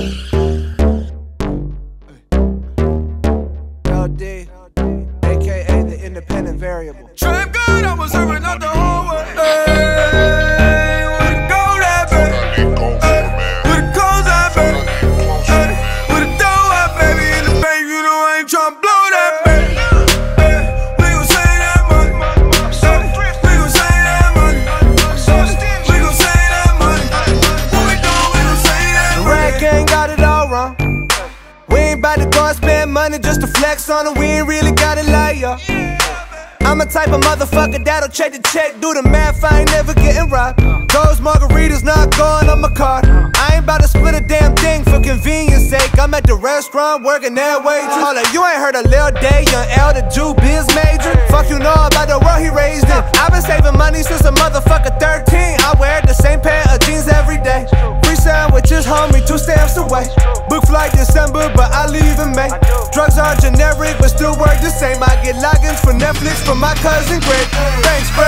LD, aka the independent variable. Trap God, I was serving out the whole way. Hey, where the gold at, baby? Hey, where the coals at, baby? Hey, where the dough at, baby? In the bank, you know I ain't tryna blow that, baby. Hey, we gon' save that money. Hey, we gon' save that money. We gon' save that money. What we doing, we gon' save that The money. Rat Gang got it all wrong. We ain't bout to go and spend money just to flex on them. We ain't really gotta lie, yo. I'm a type of motherfucker that'll check the check, do the math, I ain't never getting robbed. Those margaritas not going on my card. I ain't about to split a damn thing for convenience sake. I'm at the restaurant working that waitress. Hold up, you ain't heard of Lil Day, Young L, the Jew biz major? Fuck you know about the world he raised in. I've been saving money since a motherfucker 13. I wear the same pair of jeans every day. Free sandwiches, homie, 2 stamps away. Book flight December, but I leave in May. Drugs are generic, but still work the same. I get logins for Netflix from my cousin Greg. Thanks, Greg.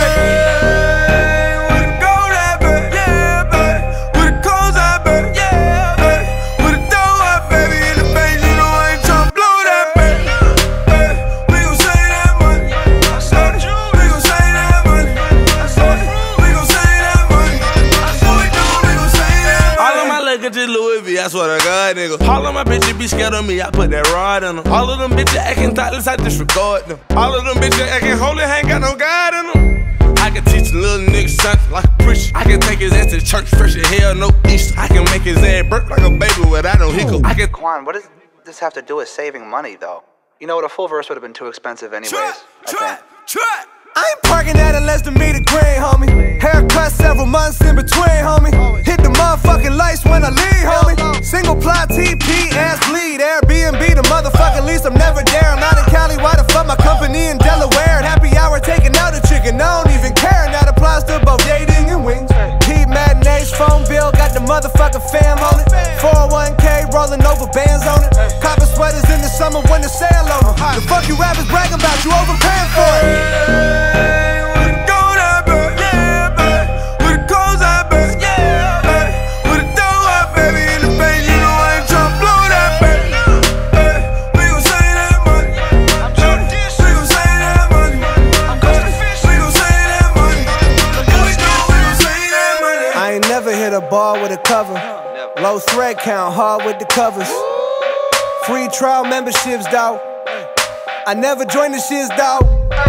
Hey, where the gold at, baby? Yeah, baby. Where the coals at, baby? Yeah, baby. Where the dough at, baby? In the bank, you know I ain't tryna blow that, baby. Hey, we gon' save that money. Hey, we gon' save that money. Hey, we gon' save that money. What we doing, we gon' save that money. All of my luggage is Louis V, I swear to God, nigga. All of my bitches be scared of me, I put that rod in them. All of them bitches acting thoughtless, I disregard them. All of them bitches acting holy, ain't got no God in them. I can teach a little nigga something like a preacher. I can take his ass to church, fresh as hell, no Easter. I can make his ass burp like a baby without no hiccup. I can Quan, what does this have to do with saving money, though? You know what, a full verse would have been too expensive anyways. Trap. I ain't parking at less than meter green, homie. Haircut several months in between, homie. Hit the motherfucking lights when I leave, homie. Single ply TP, ass bleed. Airbnb, the motherfucking lease, I'm never there. I'm out in Cali, why the fuck my company in Delaware? And happy hour taking out a chicken, I don't even care. And that applies to both dating and wings. Heat matinees, phone bill, got the motherfucking fam on it. 401k, rolling over bands on it. Copper sweaters in the summer when the sale on them. The fuck you rappers bragging about, you overpaying for it. Hey, where the gold at, baby? Yeah, baby. Where the coals at, baby? Yeah, baby. Where the dough at, baby? In the bank, you know I ain't tryna blow that, baby. Hey, we gon' save that money. Hey, we gon' save that money. We gon' save that money. What we doing, we gon' save that money. I ain't never hit a ball with a cover. Low thread count, hard with the covers. Free trial memberships, dawg. I never joined the shits, dawg.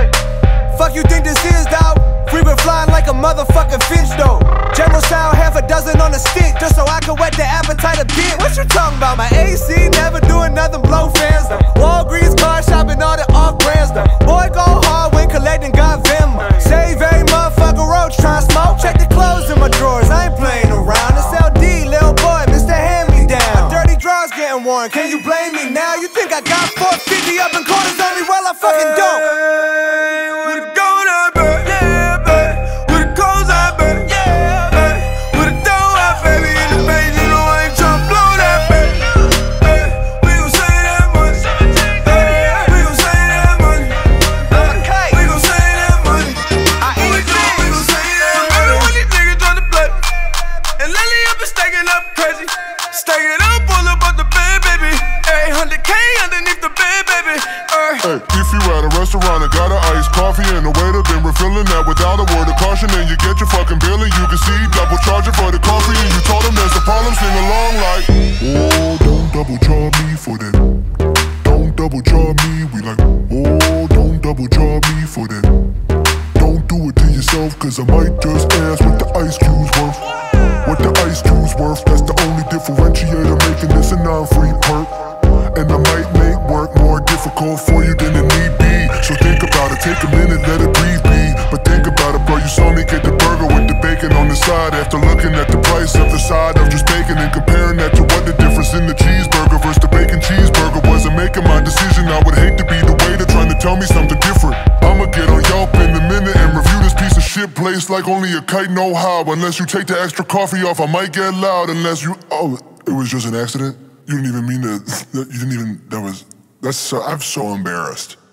Fuck you think this is, dawg? Free been flying like a motherfucking fish, though. General style, half a dozen on a stick, just so I can whet the appetite a bit. What you talking about? My AC never doing nothing, blow fans, though. Walgreens car shopping, all the off brands, though. Boy, go hard when collecting, got Venmo. Save every motherfucker roach, tryna smoke. Check the clothes in my drawers, I ain't playing around. It's LD, lil boy, Mr. Hand Me Down. My dirty drawers getting worn, can you blame me now? You think I got 450 up in quarters on me? Well, I fucking don't. Hey, where the gold at, baby? Yeah, baby. Where the coals at, baby? Yeah, baby. Where the dough at, baby? In the bank, you know I ain't tryna blow that, baby. Hey, we gon' save that money. Hey, we gon' save that money. Hey, we gon' save that money. What we doing, we gon' save that money. Every one these niggas tryna play. And lately I've been stacking up crazy. Stacking up, pull up the bed, baby. 800K underneath the bed, baby. Hey, if you at a restaurant and got an iced coffee and the waiter been refilling that without a word of caution, and you get your fucking bill and you can see double charging for the coffee, and you told him there's a problem, sing along like, oh, don't double charge me for that. Don't double charge me. We like, oh, don't double charge me for that. Don't do it to yourself, cause I might just ask what the ice cube's worth. What the ice cube's worth, that's the only differentiator making this a non-free perk. And I might make work more difficult for you than it need be. So think about it, take a minute, let it breathe be. But think about it, bro, you saw me get the burger with the bacon on the side. After looking at the price of the side of just bacon and comparing that to what the difference in the cheeseburger versus the bacon cheeseburger was, and making my decision, I would hate to be the waiter trying to tell me something different. I'ma get on Yelp in a minute and review this piece of shit place like only a kite know how. Unless you take the extra coffee off, I might get loud. Unless you, oh, it was just an accident. You didn't even mean to, you didn't even, I'm so embarrassed.